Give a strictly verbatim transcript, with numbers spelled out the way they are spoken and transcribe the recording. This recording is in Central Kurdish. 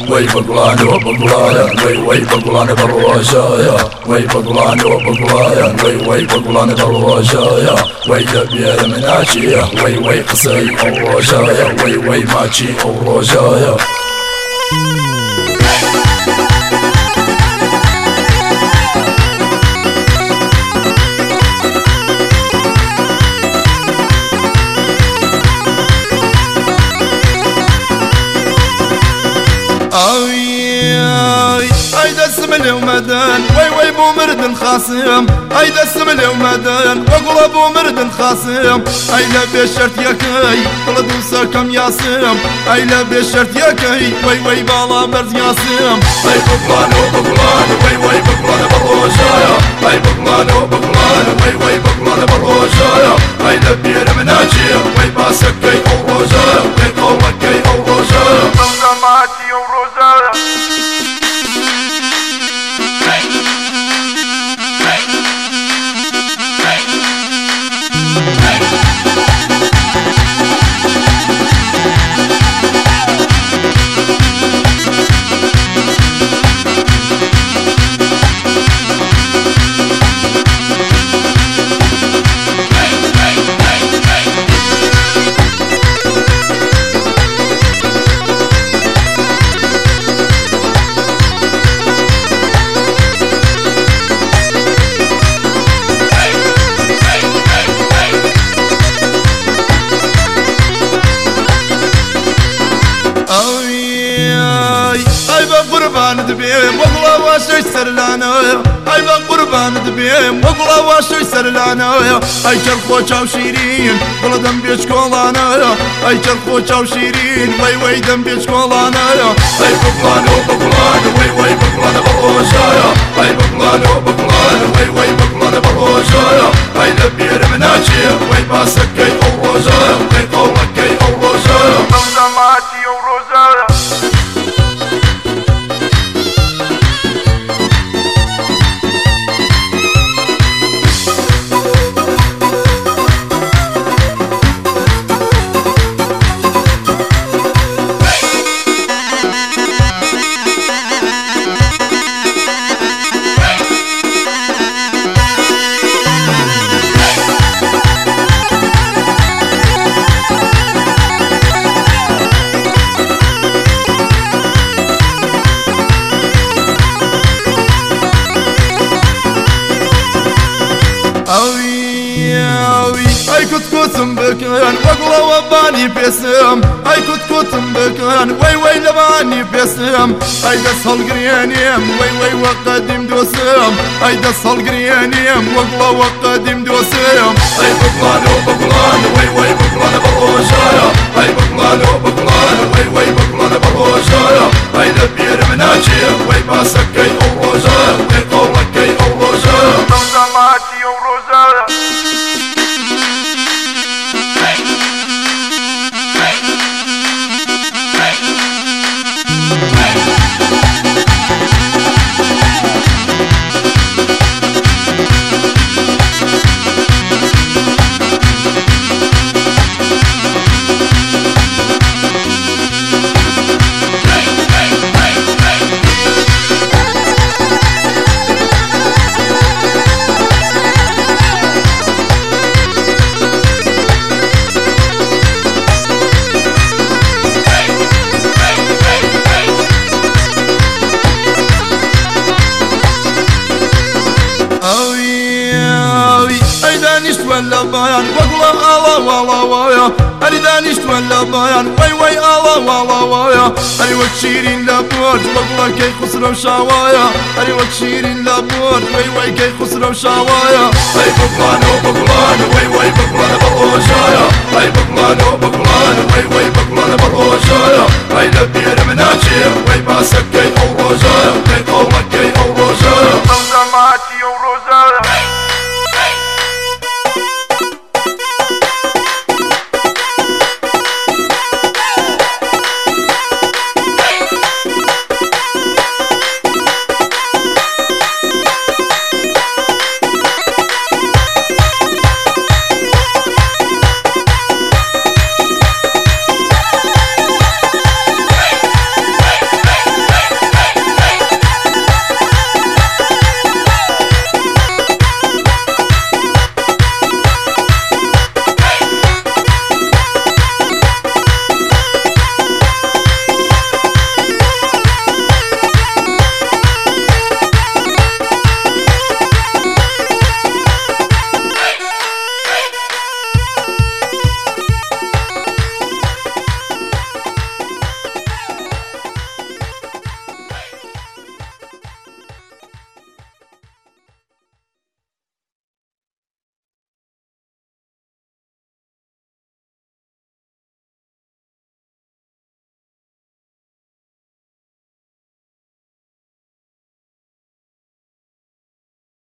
وي بقلاني وبقلايا وي وي بقلاني بالرجايا وي بقلاني وبقلايا وي وي بقلاني بالرجايا وي دبير مناجيه وي وي قصي الرجايا وي وي ماشي الرجايا هيدا السمل ومدان وي وي بو مرد خاصم هيدا السمل ومدان وقول ابو مرد خاصم هيدا بشرت يا كي ولد وسكم ياسم هيدا بشرت يا كي وي وي بالا مرد ياسم هاي بقلان وبقلان وي وي بقلان بالرجايا هاي بقلان وبقلان وي وي بقلان بالرجايا هاي دبير مناجيه وي باسكي الرجايا وي قوكي الرجايا ماتي الرجايا قربان دبيم وقلا واشي سرلانا هاي قربان دبيم وقلا واشي سرلانا هاي جرخو چاو شيرين ولا دم بيش كولانا هاي جرخو چاو شيرين وي وي دم بيش كولانا هاي بقلان وبقلان وي وي بقلان بالرجايا هاي بقلان وبقلان وي وي بقلان بالرجايا هاي دبير مناجيه وي باسكي الرجايا وي قوكي الرجايا ماتي الرجايا هاي كنت كتم بكان وقلا وباني بسم هاي كنت كتم بكان وي وي لباني بسم هاي دس هالقريانيم وي وي وقدم دوسم هاي دس هالقريانيم وقلا وقدم دوسم هاي بقلان وبقلان وي وي بقلان بالرجايا هاي بقلان وبقلان وي وي بقلان بالرجايا هاي دبير مناجيه وي باسكي الرجايا وي قوكي الرجايا ماتي الرجايا ولا بيان وقلا الله والله ويا أري دانشت ولا بيان وي وي الله والله ويا أري وتشيرين لابورد وقلا كي خسروا شوايا أري وتشيرين لابورد وي وي كي خسروا شوايا هاي بقلان وبقلان وي وي بقلان بالرجايا هاي بقلان